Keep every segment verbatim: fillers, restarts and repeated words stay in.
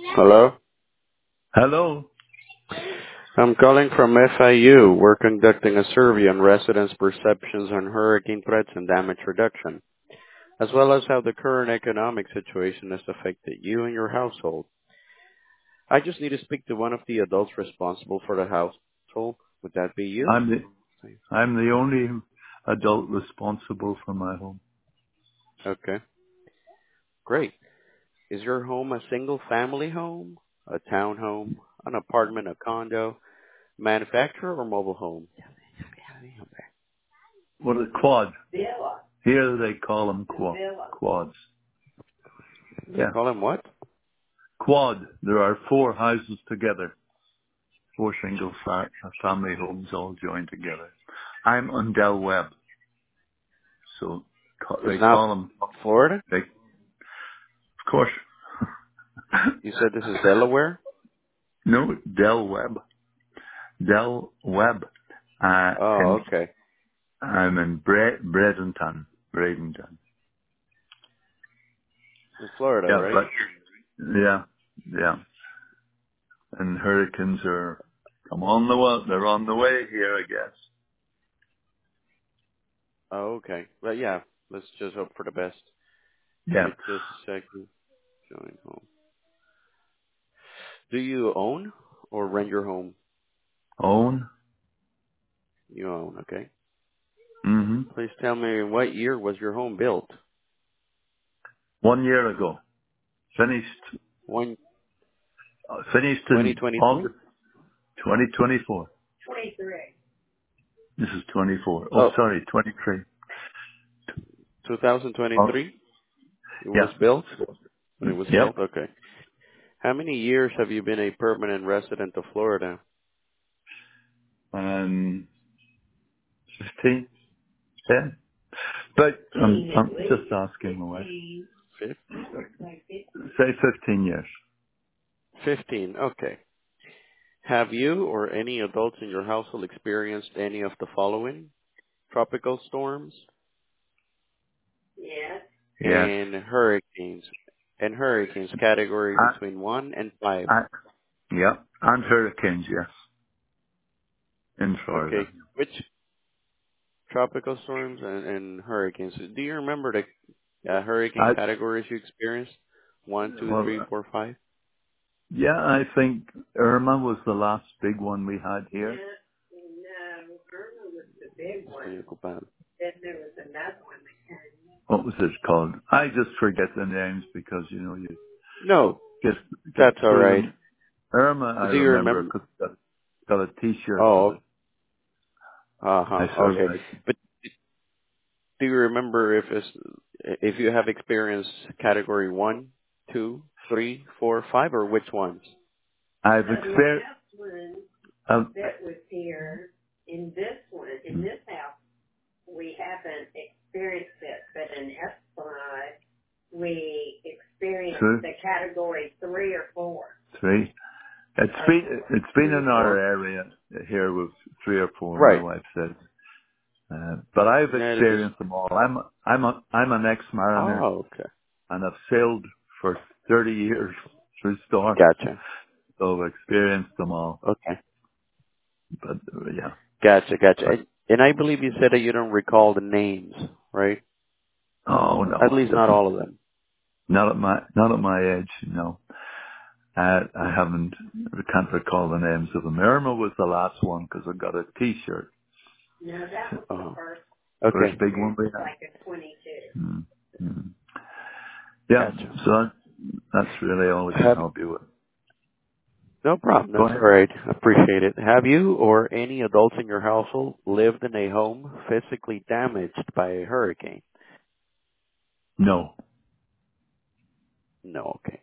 Hello? Hello. I'm calling from F I U. We're conducting a survey on residents' perceptions on hurricane threats and damage reduction, as well as how the current economic situation has affected you and your household. I just need to speak to one of the adults responsible for the household. Would that be you? I'm the I'm the only adult responsible for my home. Okay, great. Is your home a single-family home, a townhome, an apartment, a condo, manufacturer, or mobile home? What a quad. Here they call them quad, quads. They Yeah. call them what? Quad. There are four houses together. Four single fa- family homes all joined together. I'm on Del Webb. So ca- It's they not call them, Florida? they, of course. You said this is Delaware? No, Del Webb. Del Webb. Uh, Oh, and okay. I'm in Bre- Bradenton. Bradenton. In Florida, Yeah, right? but, yeah, yeah. And hurricanes are come on the way. They're on the way here, I guess. Oh, okay. But yeah, let's just hope for the best. Give Yeah. me just a second. Going home. Do you own or rent your home? Own. You own, okay. hmm Please tell me, what year was your home built? One year ago. Finished. One Uh, finished twenty in twenty three. August twenty twenty-four. This is twenty-four. Oh, Oh, sorry, twenty-three. Oh, two thousand twenty-three. It was yeah. built when it was Yep. built. Okay. How many years have you been a permanent resident of Florida? Um, fifteen, ten. But I'm, I'm just asking away. Fifty. Say fifteen years. Fifteen. Okay. Have you or any adults in your household experienced any of the following? Tropical storms Yes. and hurricanes. And hurricanes category I, between one and five. I, yeah. And hurricanes, yes. In Florida. Okay. Which tropical storms and, and hurricanes? Do you remember the uh, hurricane I, categories you experienced? One, two, three, well, four, five? yeah, I think Irma was the last big one we had here. Estoy ocupado. What was it called? I just forget the names because, you know, you No, get, get that's all through right. them. Irma, I Do you remember, remember? because got, got a t-shirt with Oh, it. I uh-huh. Okay. survived. But do you remember if it's, if you have experienced category one, two, three, four, five, or which ones? I've experienced, um, two, three. It's been, it's been Three or in our four? area here with three or four, my Right. wife said. Uh, but I've That is just. experienced them all. I'm, I'm a, I'm an ex-mariner Oh, okay. and I've sailed for thirty years through storms. Gotcha. So I've experienced them all. Okay. But uh, yeah, Gotcha, gotcha. but And, and I believe you said that you don't recall the names, right? oh At no, least not doesn't all of them. not at my not at my age. No, I I Oh, haven't. I can't recall the names of them. Irma was the last one because I got a T-shirt. uh-huh. First Okay. big one we had. Mm, mm. Yeah, Gotcha. so that, that's really all we can Have, help you with. no problem. Go That's all ahead. right. I appreciate it. Have you or any adults in your household lived in a home physically damaged by a hurricane? No, No. Okay.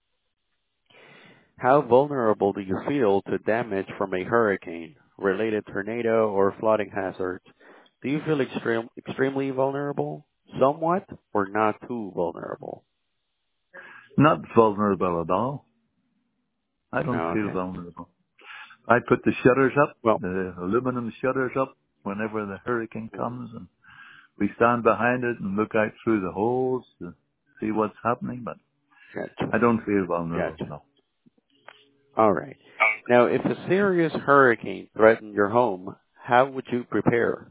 How vulnerable do you feel to damage from a hurricane, related tornado, or flooding hazards? Do you feel extreme, extremely vulnerable, somewhat, or not too vulnerable? not vulnerable at all. I No. don't feel Okay. vulnerable. I put the shutters up, Well. the aluminum shutters up whenever the hurricane Mhm. comes, and we stand behind it and look out through the holes to see what's happening, but Gotcha. I don't feel vulnerable, Gotcha. no. All right. Now, if a serious hurricane threatened your home, how would you prepare?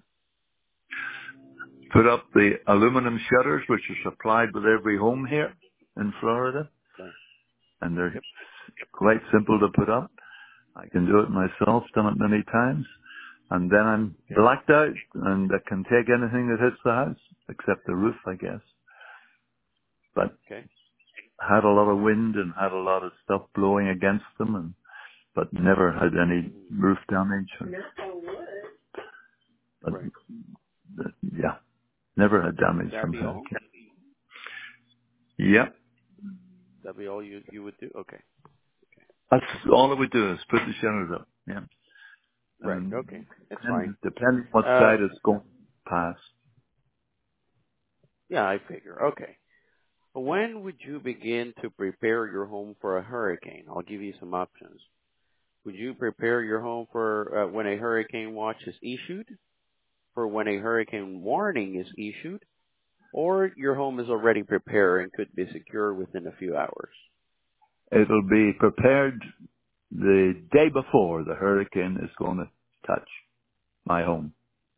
Put up the aluminum shutters, which are supplied with every home here in Florida, Right. and they're Yep. quite simple to put up. I can do it myself, done it many times. And then I'm Okay. blacked out, and I can take anything that hits the house, except the roof, I guess. But Okay. had a lot of wind and had a lot of stuff blowing against them, and but never had any Mm, roof damage. But right. uh, yeah, never had damage That from be all? hurricane. Yeah, That be all you you would do? Okay. that's all I would do is put the shutters up. Yeah, Right. and Okay. That's fine. depending, depending what Uh, side it's going past. yeah, I figure. Okay. When would you begin to prepare your home for a hurricane? I'll give you some options. Would you prepare your home for uh, when a hurricane watch is issued, for when a hurricane warning is issued, or your home is already prepared and could be secure within a few hours? It'll be prepared the day before the hurricane is going to touch my home.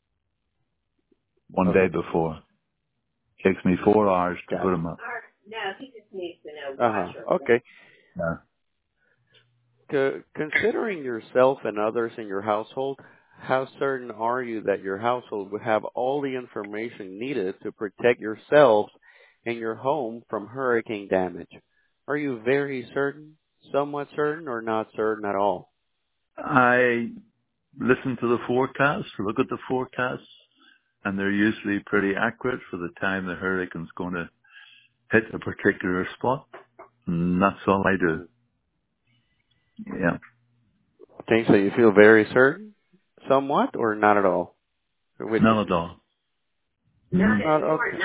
One day Okay. before. Takes me four hours to put Got it. them up. Uh-huh. Okay. Yeah. Co- Considering yourself and others in your household, how certain are you that your household would have all the information needed to protect yourself and your home from hurricane damage? Are you very certain, somewhat certain, or not certain at all? I listen to the forecast, look at the forecasts, and they're usually pretty accurate for the time the hurricane's going to hit a particular spot. And that's all I do. Mm. Yeah. Okay, so you feel very certain, somewhat, or not at all? Or which is None at it? all. No. Not okay.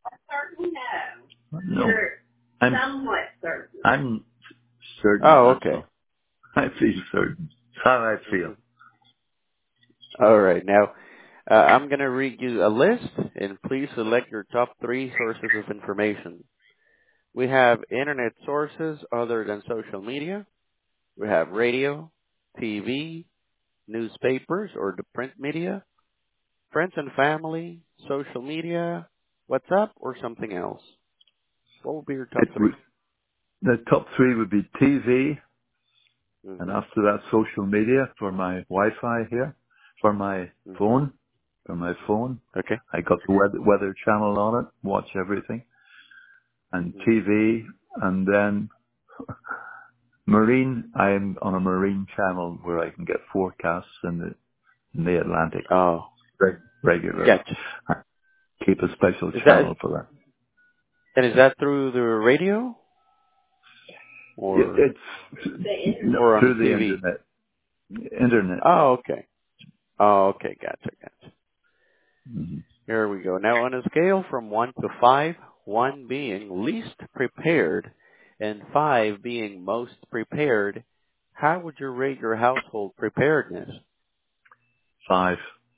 No. I'm somewhat certain. I'm certain, Oh, that's okay. all. I feel certain. That's how I hmm feel. All right. Now, uh, I'm going to read you a list, and please select your top three sources of information. We have internet sources other than social media. We have radio, T V, newspapers or the print media, friends and family, social media, WhatsApp, or something else. What would be your top It would, three? the top three would be T V, and Mm-hmm. after that social media for my Wi-Fi here, for my Mm-hmm. phone, for my phone. Okay. I got the weather, weather channel on it, watch everything, and Mm-hmm. T V, and then marine. I'm on a marine channel where I can get forecasts in the, in the Atlantic Oh, reg- regularly. gotcha. I keep a special Is that channel for that. and is that through the radio It, or it's no, or on the through the T V? internet. Internet. Oh, okay. Oh, okay. Gotcha. Gotcha. hmm Here we go. Now, on a scale from one to five, one being least prepared and five being most prepared, how would you rate your household preparedness? Five.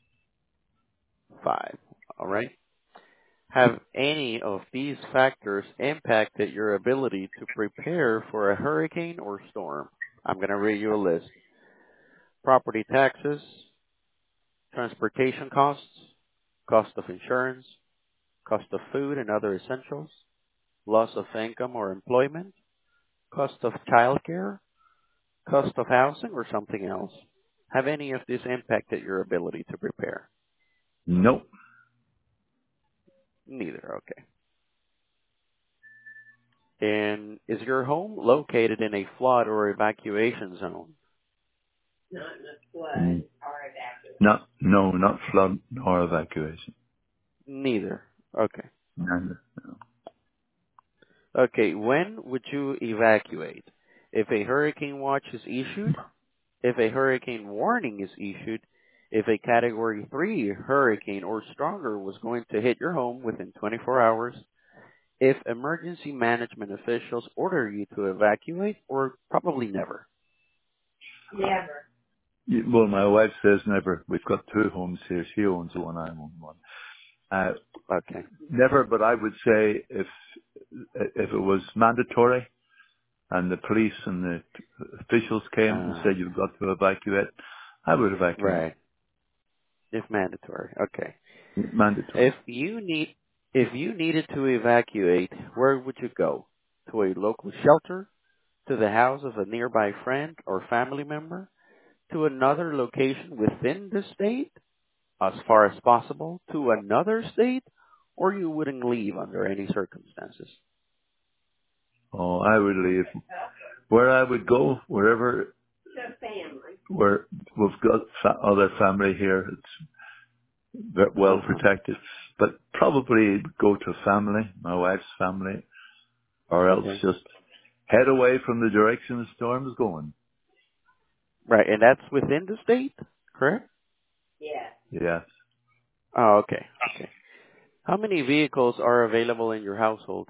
Five. All right. Have any of these factors impacted your ability to prepare for a hurricane or storm? I'm going to read you a list. Property taxes, transportation costs, cost of insurance, cost of food and other essentials, loss of income or employment, cost of childcare, cost of housing, or something else? Have any of these impacted your ability to prepare? Nope. Neither. Okay. And is your home located in a flood or evacuation zone? Not in a flood mm. or evacuation. Not, no, not flood or evacuation. Neither. Okay. None. Okay. When would you evacuate? If a hurricane watch is issued, if a hurricane warning is issued, if a category three hurricane or stronger was going to hit your home within twenty-four hours, if emergency management officials order you to evacuate, or probably never. Never. Well, my wife says never. We've got two homes here. She owns one, I own one. Uh, Okay. never, but I would say if if it was mandatory, and the police and the officials came and Uh, said you've got to evacuate, I would evacuate. right. If mandatory. Okay. Mandatory. If you need, if you needed to evacuate, where would you go? To a local shelter? To the house of a nearby friend or family member? To another location within the state? As far as possible? To another state? Or you wouldn't leave under any circumstances? Oh, I would leave. Where I would go, wherever, where we've got fa- other family here, it's ve- well Uh-huh. protected. But probably go to family, my wife's family, or else Okay. just head away from the direction the storm is going. Right, and that's within the state, correct? Yes. Oh, okay. Okay. How many vehicles are available in your household?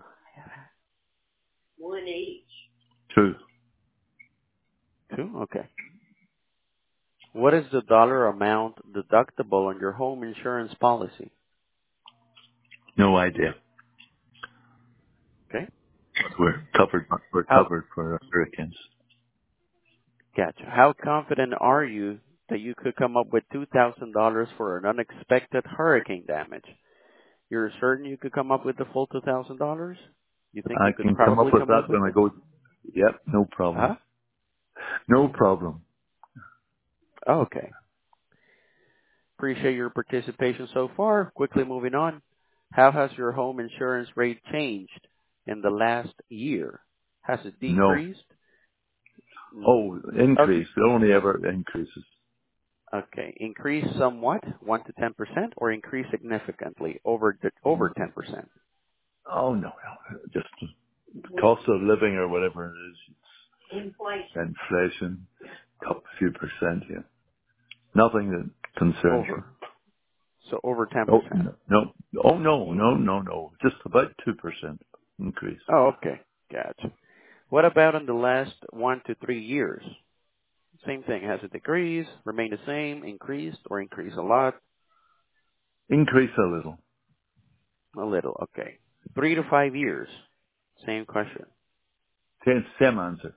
True. Two? Okay. What is the dollar amount deductible on your home insurance policy? No idea. Okay. We're covered. We're How, covered for hurricanes. gotcha. How confident are you that you could come up with two thousand dollars for an unexpected hurricane damage? You're certain you could come up with the full two thousand dollars? You think I you could can come up probably with come that up with when I it? go. Yep, no problem. Huh? No problem. Oh, okay. Appreciate your participation so far. Quickly moving on. How has your home insurance rate changed in the last year? Has it No. decreased? Mm, Oh, Okay. increase. It only ever increases. Okay. Increase somewhat, one to ten percent, or increase significantly, over the, over ten percent? Oh no, no. Just cost of living or whatever it is. Inflation. Inflation. Couple few percent, yeah. Nothing that concerns you. Over. So over Oh ten percent. no, no. Oh no, no, no, no. Just about two percent increase. Oh, okay. Gotcha. What about in the last one to three years? Same thing. Has it decreased, remained the same, increased, or increased a lot? Increase a little. A little. Okay. Three to five years. Same question. Same, same answer.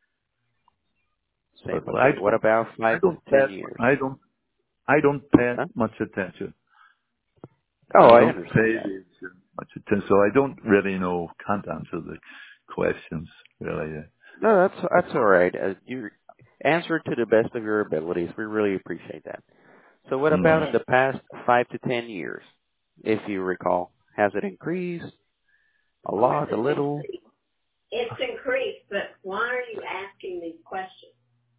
Same But I answer. What don't, about I five to don't pay, ten years? I don't, I don't pay Huh? much attention. Oh, I I don't understand pay that. the insurance much attention, so I don't really know, can't answer the questions, really. No, that's that's all right. Uh, you answer to the best of your abilities. We really appreciate that. So, what about Mm. in the past five to ten years, if you recall? Has it increased a lot, a little? It's increased, but why are you asking these questions?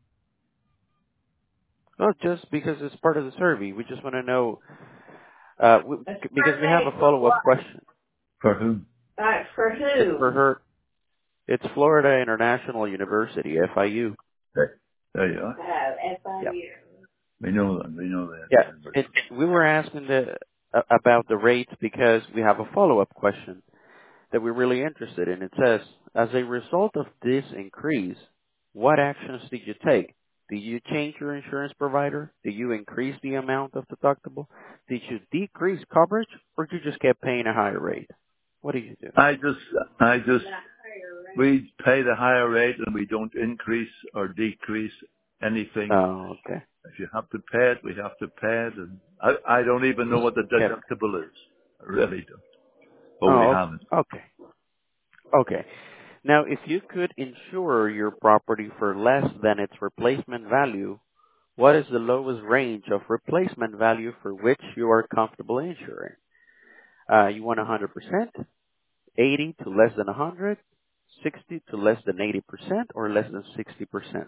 Well, just because it's part of the survey. We just want to know uh, we, A because we have survey a for follow-up what? question. For whom? Uh, for It's for who? her. It's Florida International University, F I U. There, there you are. Oh, Yeah. FIU. We know that, we know that. Yeah. It, we were asking the, uh, about the rates because we have a follow-up question that we're really interested in. It says, as a result of this increase, what actions did you take? Did you change your insurance provider? Did you increase the amount of deductible? Did you decrease coverage, or did you just keep paying a higher rate? What did you do? I just, I just, we pay the higher rate and we don't increase or decrease anything. Oh, okay. If you have to pay it, we have to pay it. And I, I don't even know Just what the kept. deductible is. I really don't. But we Oh, haven't. okay. Okay. Now, if you could insure your property for less than its replacement value, what is the lowest range of replacement value for which you are comfortable insuring? Uh, you want one hundred percent, eighty to less than one hundred, sixty to less than eighty percent, or less than sixty percent?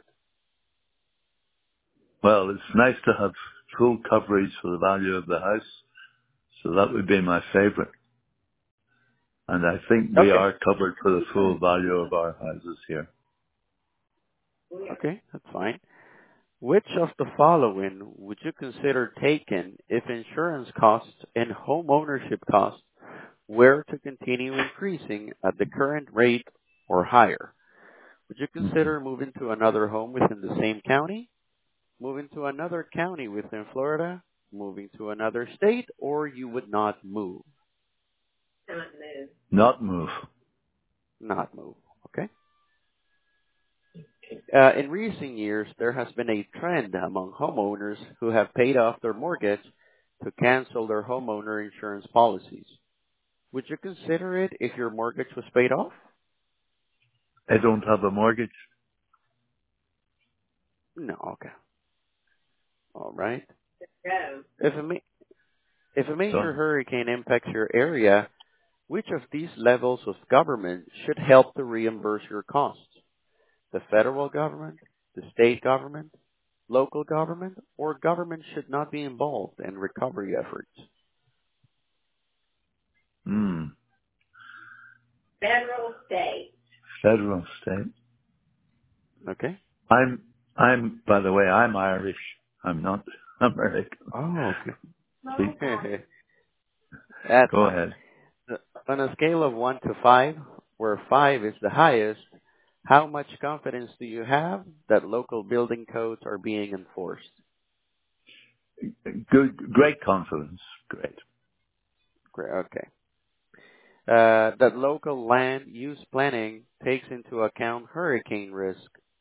Well, it's nice to have full coverage for the value of the house. So that would be my favorite. And I think we Okay. are covered for the full value of our houses here. Okay, that's fine. Which of the following would you consider taken if insurance costs and home ownership costs were to continue increasing at the current rate or higher? Would you hmm consider moving to another home within the same county, moving to another county within Florida, moving to another state, or you would not move? Not move. Not move. Not move. Okay? Uh, in recent years, there has been a trend among homeowners who have paid off their mortgage to cancel their homeowner insurance policies. Would you consider it if your mortgage was paid off? I don't have a mortgage. No. Okay. All right. Go. If a, ma- if a So, major hurricane impacts your area, which of these levels of government should help to reimburse your costs? The federal government, the state government, local government, or government should not be involved in recovery efforts? hmm, Federal, state. federal, state. Okay. I'm, I'm, by the way, I'm Irish. I'm not American. Oh, See, okay. That's go fine. ahead. On a scale of one to five, where five is the highest, how much confidence do you have that local building codes are being enforced? Good, great confidence. Great. Great. Okay. Uh, that local land use planning takes into account hurricane risk.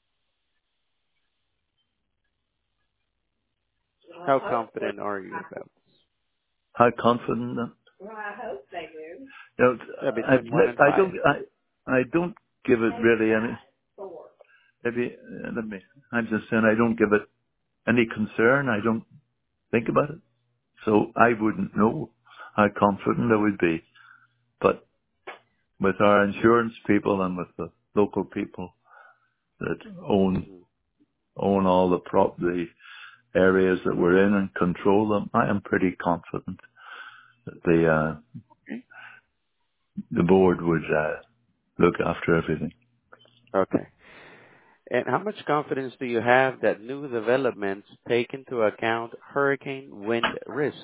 Well, How hopefully. confident are you about this? How confident? Well, I hope they do. You know, Yeah, I, between one and I five. don't, I, I don't give it Maybe really any, five, four. maybe, uh, let me, I'm just saying I don't give it any concern. I don't think about it. So I wouldn't know how confident I would be. But with our insurance people and with the local people that own, Mhm. own all the prop, the areas that we're in and control them, I am pretty confident that the, uh, the board would, uh, look after everything. Okay. And how much confidence do you have that new developments take into account hurricane wind risk?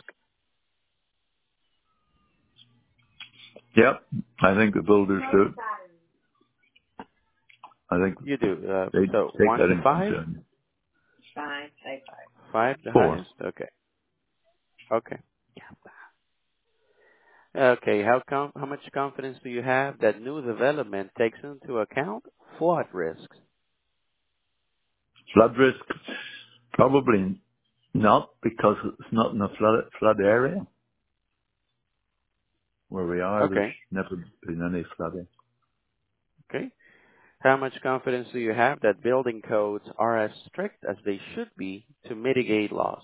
Yep. I think the builders do. I think You do. Uh, they so take one that to in five? concern. Five, say five. Five, the Four. highest? Okay. Okay. Okay. How com- how much confidence do you have that new development takes into account flood risks? Flood risk? Probably not, because it's not in a flood, flood area. Where we are, there's Okay. never been any flooding. Okay. How much confidence do you have that building codes are as strict as they should be to mitigate loss?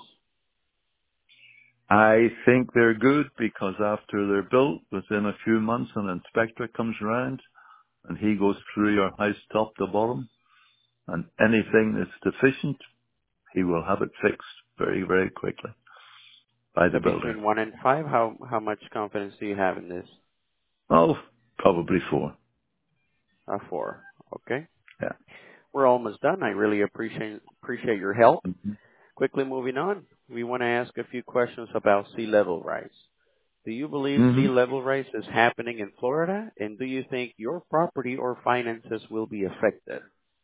I think they're good because after they're built, within a few months, an inspector comes around and he goes through your house top to bottom, and anything that's deficient, he will have it fixed very, very quickly by the So builder. between one and five, how how much confidence do you have in this? Oh, probably four. A four. Okay. Yeah. We're almost done. I really appreciate appreciate your help. hmm Quickly moving on, we want to ask a few questions about sea level rise. Do you believe hmm sea level rise is happening in Florida, and do you think your property or finances will be affected?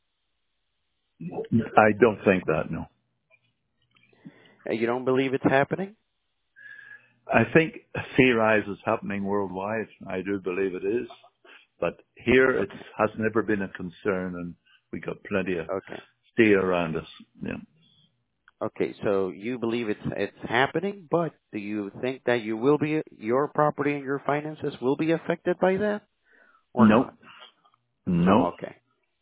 I don't think that, no. Uh, You don't believe it's happening? I think sea rise is happening worldwide. I do believe it is. But here it Okay. has never been a concern, and we got plenty of Okay. sea around us. Yeah. Okay. So you believe it's it's happening, but do you think that you will be your property and your finances will be affected by that or No. not? No. No. Okay.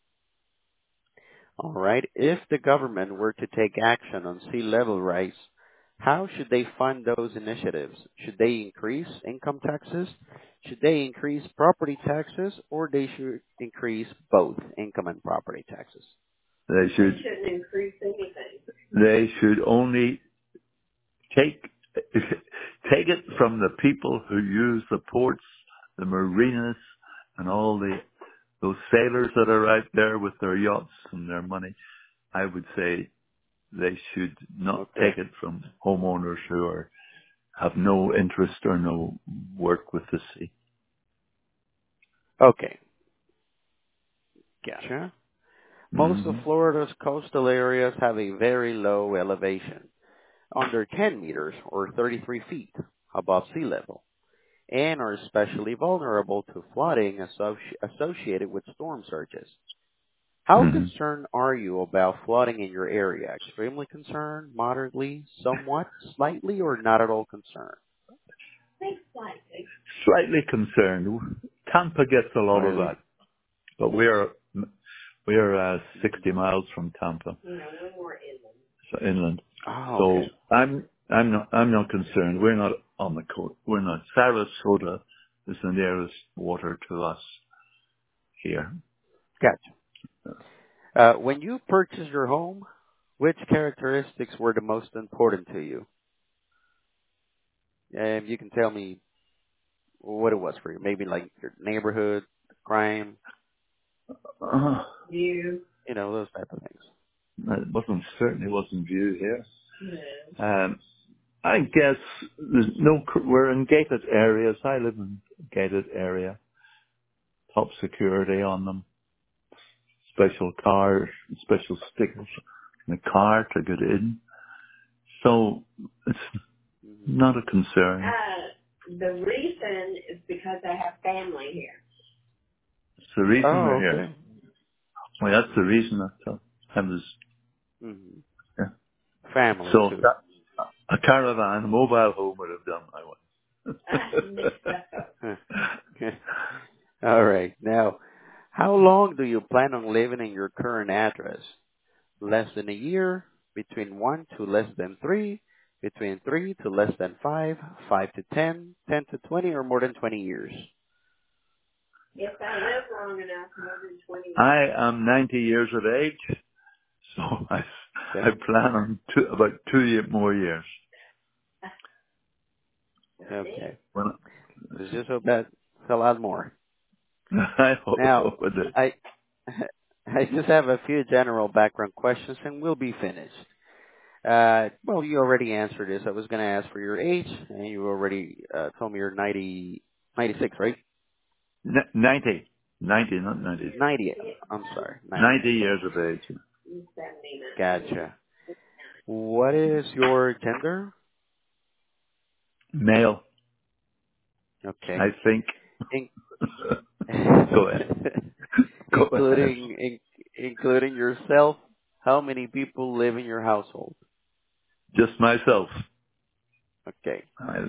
All right. If the government were to take action on sea level rise, how should they fund those initiatives? Should they increase income taxes? Should they increase property taxes, or they should increase both income and property taxes? They They should. shouldn't increase anything. They should only take take it from the people who use the ports, the marinas, and all the those sailors that are out there with their yachts and their money. I would say they should not Okay. take it from homeowners who are have no interest or no work with the sea. Okay. Gotcha. Most of hmm Florida's coastal areas have a very low elevation, under ten meters or thirty-three feet above sea level, and are especially vulnerable to flooding associ- associated with storm surges. How Mm-hmm. concerned are you about flooding in your area? Extremely concerned, moderately, somewhat, slightly, or not at all concerned? Think slightly. Slightly concerned. Tampa gets a lot of Slightly. that, but we're we're uh, sixty miles from Tampa, You know, we're more inland. so inland. Oh, So okay. I'm I'm not I'm not concerned. We're not on the coast. We're not. Sarasota is the nearest water to us here. Gotcha. Uh, when you purchased your home, which characteristics were the most important to you? And you can tell me what it was for you. Maybe like your neighborhood, crime, Uh, You. you know, those type of things. it wasn't certainly wasn't view here. No. Um, I guess there's no. We're in gated areas. I live in a gated area. Top security on them. Special cars, special stickers in the car to get in. So it's Hmm. not a concern. Uh, the reason is because I have family here. It's the reason we're Oh, here. okay. Well, that's the reason I thought I was. Hmm. Yeah. Family So too. that, a caravan, a mobile home would have done my Uh, way. Huh. All right. Now, how long do you plan on living in your current address? Less than a year, between one to less than three, between three to less than five, five to ten, ten to twenty, or more than twenty years? if I live long enough, more than twenty years. I am ninety years of age, so I, I Okay. plan on two, about two ye- more years. Okay. Well, It's just so that it's a lot more. I hope Now, with it. I I just have a few general background questions and we'll be finished. Uh, well, you already answered this. I was going to ask for your age, and you already uh, told me you're ninety, ninety-six, right? N- ninety. ninety, not ninety. ninety. I'm sorry, ninety ninety. years of age. Gotcha. What is your gender? Male, I Okay. think. In- Go ahead. Go ahead. including in- including yourself, how many people live in your household? Just myself. Okay. I,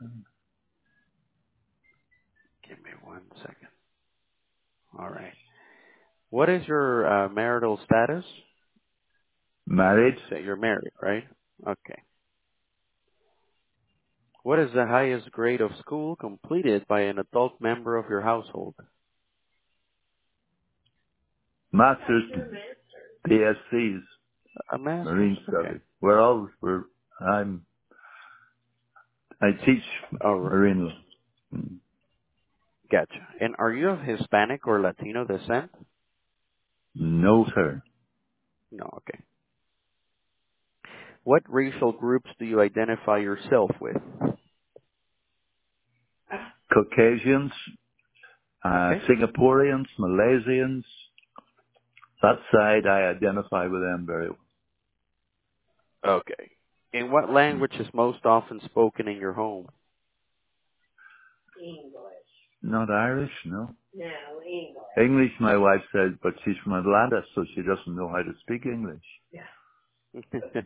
Give me one second. All right. What is your uh, marital status? married. You say you're married, right? Okay. What is the highest grade of school completed by an adult member of your household? Masters, D S Cs, A master's. Marine Okay. Studies. We're all, we're, I'm, I teach All right. marine law. Mm. Gotcha. And are you of Hispanic or Latino descent? No, sir. No. Okay. What racial groups do you identify yourself with? Caucasians, uh, Okay. Singaporeans, Malaysians. That side, I identify with them very well. Okay. In what Mm. language is most often spoken in your home? English. Not Irish, no. No, English. English, my wife said, but she's from Atlanta, so she doesn't know how to speak English. Yeah.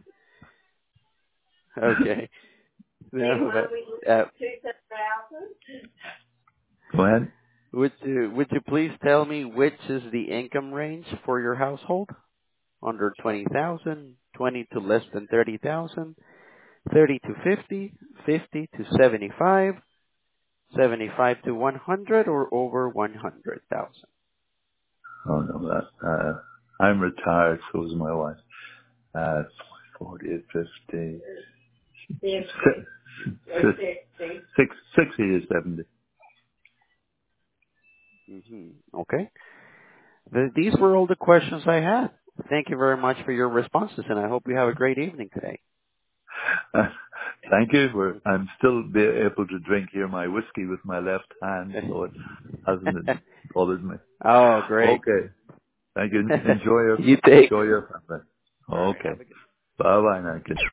Okay. No, Meanwhile, we but, uh, two thousand. Go ahead. would you would you please tell me which is the income range for your household? Under twenty thousand, twenty to less than thirty thousand, thirty to fifty, fifty to seventy-five, seventy-five to one hundred, or over one hundred thousand. Oh no, that, uh, I'm retired, so is my wife. Uh, forty, fifty, Fifty. Sixty. six, sixty to seventy. Mm-hmm. Okay. The, these were all the questions I had. Thank you very much for your responses, and I hope you have a great evening today. Uh, thank you. We're, I'm still be able to drink here my whiskey with my left hand, so it hasn't bothered me. Oh, great. Okay. Thank you. Enjoy your, You take. enjoy your family. All right. Have Okay. a good Bye bye now, kids.